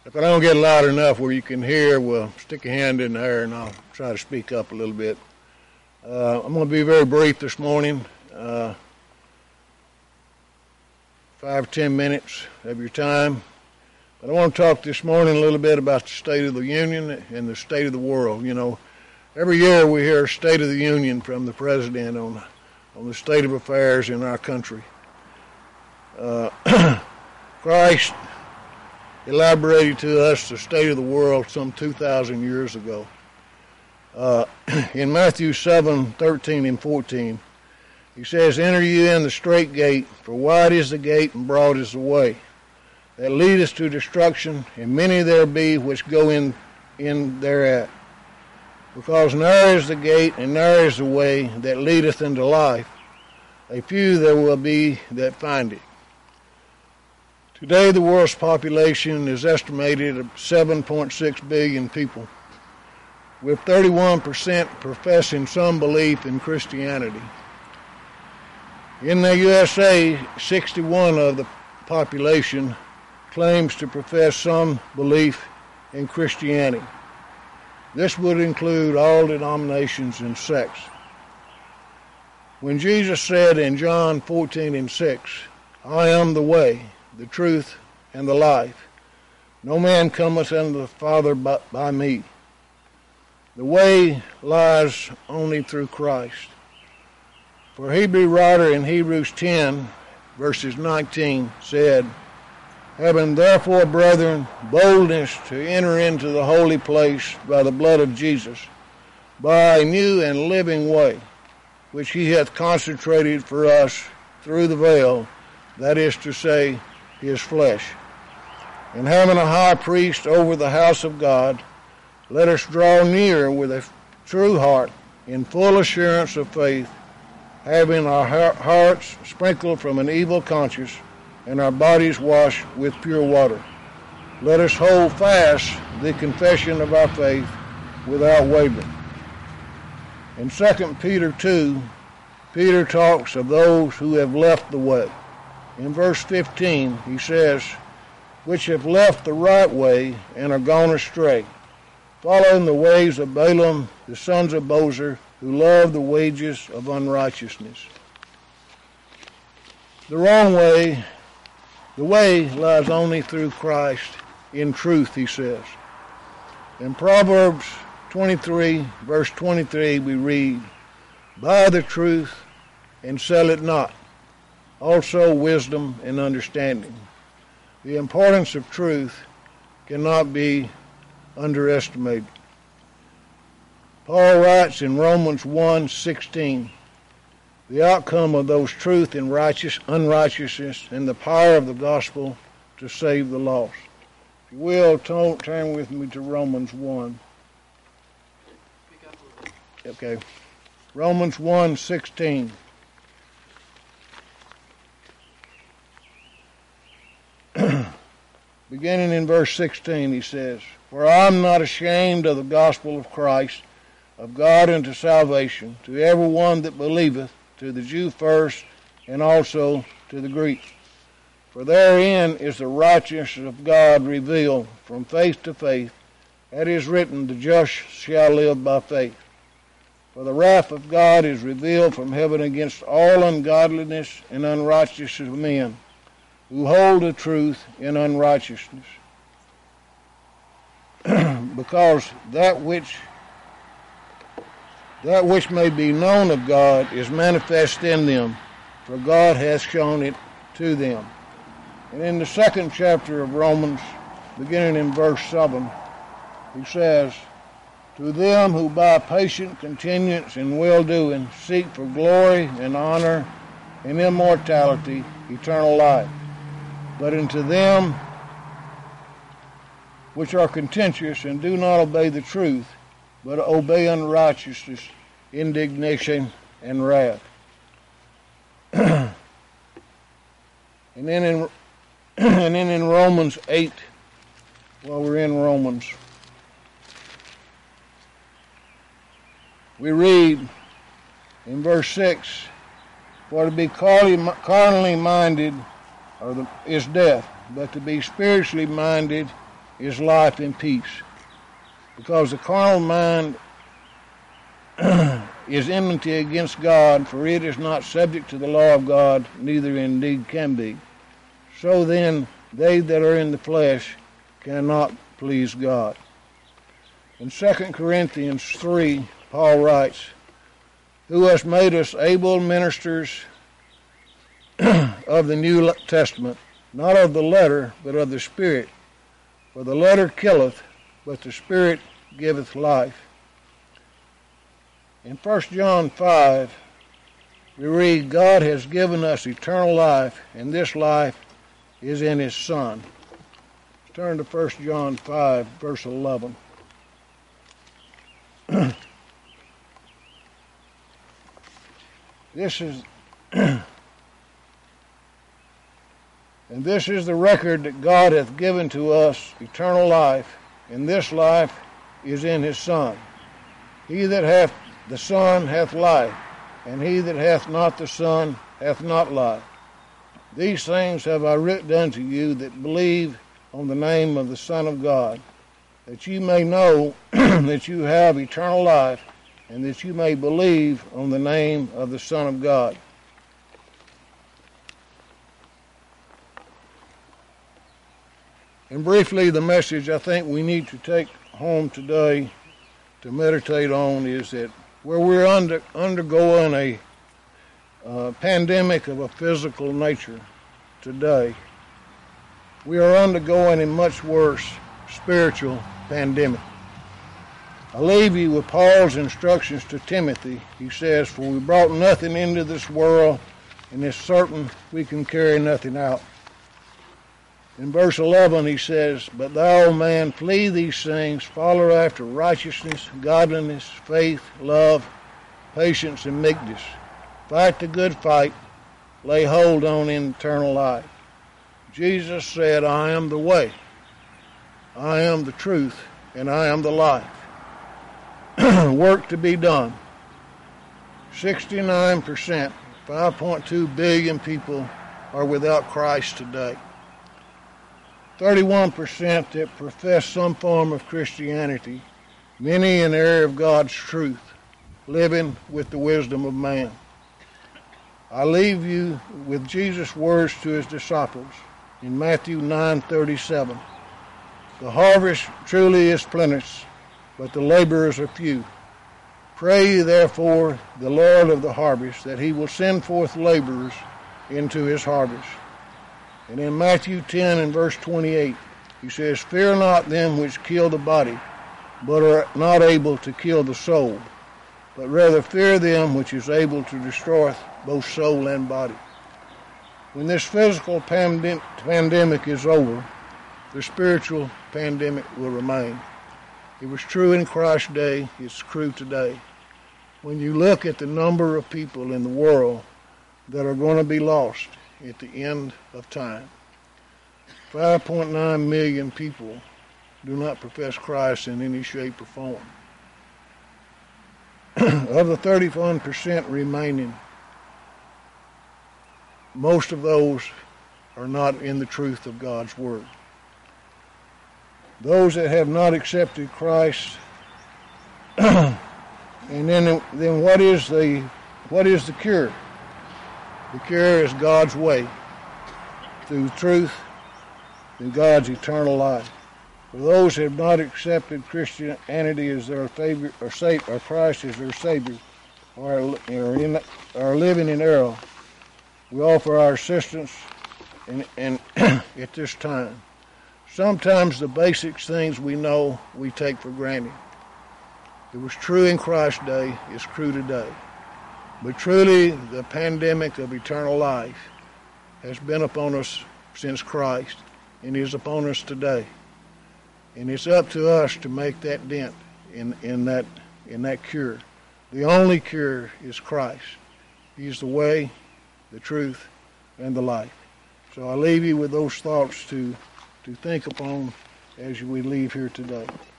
If I don't get loud enough where you can hear, well, stick a hand in the air and I'll try to speak up a little bit. I'm going to be very brief this morning. 5 or 10 minutes of your time. But I want to talk this morning a little bit about the State of the Union and the state of the world. You know, every year we hear State of the Union from the President on the state of affairs in our country. Christ elaborated to us the state of the world some 2,000 years ago. In Matthew 7:13 and 14, he says, "Enter you in the straight gate, for wide is the gate and broad is the way that leadeth to destruction, and many there be which go in thereat. Because narrow is the gate and narrow is the way that leadeth into life, a few there will be that find it." Today the world's population is estimated at 7.6 billion people, with 31% professing some belief in Christianity. In the USA, 61% of the population claims to profess some belief in Christianity. This would include all denominations and sects. When Jesus said in John 14:6, "I am the way, the truth, and the life. No man cometh unto the Father but by me." The way lies only through Christ. For Hebrew writer in Hebrews 10, verses 19, said, "Having therefore, brethren, boldness to enter into the holy place by the blood of Jesus, by a new and living way, which he hath consecrated for us through the veil, that is to say, his flesh. And having a high priest over the house of God, let us draw near with a true heart, in full assurance of faith, having our hearts sprinkled from an evil conscience, and our bodies washed with pure water. Let us hold fast the confession of our faith without wavering." In 2 Peter 2, Peter talks of those who have left the way. In verse 15, he says, "Which have left the right way and are gone astray, following the ways of Balaam, the sons of Bosor, who love the wages of unrighteousness." The way lies only through Christ in truth, he says. In Proverbs 23, verse 23, we read, "Buy the truth and sell it not, also wisdom and understanding." The importance of truth cannot be underestimated. Paul writes in Romans 1:16, "The outcome of those truth and unrighteousness and the power of the gospel to save the lost." If you will, turn with me to Romans 1. Okay. Romans 1:16. Beginning in verse 16, he says, "For I am not ashamed of the gospel of Christ, of God unto salvation, to every one that believeth, to the Jew first, and also to the Greek. For therein is the righteousness of God revealed from faith to faith, as is written, the just shall live by faith. For the wrath of God is revealed from heaven against all ungodliness and unrighteousness of men, who hold the truth in unrighteousness. Because that which may be known of God is manifest in them, for God hath shown it to them." And in the 2nd chapter of Romans, beginning in verse 7, he says, "To them who by patient continuance in well-doing seek for glory and honor and immortality, eternal life. But unto them which are contentious and do not obey the truth, but obey unrighteousness, indignation, and wrath." And then in Romans 8, while we're in Romans, we read in verse 6, "For to be carnally minded is death, but to be spiritually minded is life and peace, because the carnal mind is enmity against God, for it is not subject to the law of God, neither indeed can be. So then, they that are in the flesh cannot please God. In 2 Corinthians 3, Paul writes, who has made us able ministers of the New Testament, not of the letter, but of the Spirit. For the letter killeth, but the Spirit giveth life. In 1 John 5, we read, God has given us eternal life, and this life is in His Son. Let's turn to 1 John 5, verse 11. This is and this is the record that God hath given to us, eternal life, and this life is in His Son. He that hath the Son hath life, and he that hath not the Son hath not life. These things have I written unto you that believe on the name of the Son of God, that you may know that you have eternal life, and that you may believe on the name of the Son of God. And briefly, the message I think we need to take home today to meditate on is that where we're undergoing a pandemic of a physical nature today, we are undergoing a much worse spiritual pandemic. I leave you with Paul's instructions to Timothy. He says, for we brought nothing into this world, and it's certain we can carry nothing out. In verse 11 he says, but thou, O man, flee these things, follow after righteousness, godliness, faith, love, patience, and meekness. Fight the good fight, lay hold on eternal life. Jesus said, I am the way, I am the truth, and I am the life. Work to be done. 69%, 5.2 billion people are without Christ today. 31% that profess some form of Christianity, many in error of God's truth, living with the wisdom of man. I leave you with Jesus' words to his disciples in Matthew 9:37. The harvest truly is plenteous, but the laborers are few. Pray ye therefore the Lord of the harvest that he will send forth laborers into his harvest. And in Matthew 10 and verse 28, he says, fear not them which kill the body, but are not able to kill the soul, but rather fear them which is able to destroy both soul and body. When this physical pandemic is over, the spiritual pandemic will remain. It was true in Christ's day, it's true today. When you look at the number of people in the world that are going to be lost at the end of time, 5.9 million people do not profess Christ in any shape or form. Of the 31% remaining, most of those are not in the truth of God's Word. Those that have not accepted Christ, and then what is the cure? The cure is God's way, through truth and God's eternal life. For those who have not accepted Christianity as their Savior, or Christ as their Savior, or are living in error, we offer our assistance and at this time. Sometimes the basic things we know we take for granted. It was true in Christ's day, it's true today. But truly, the pandemic of eternal life has been upon us since Christ, and is upon us today. And it's up to us to make that dent in that cure. The only cure is Christ. He's the way, the truth, and the life. So I leave you with those thoughts to think upon as we leave here today.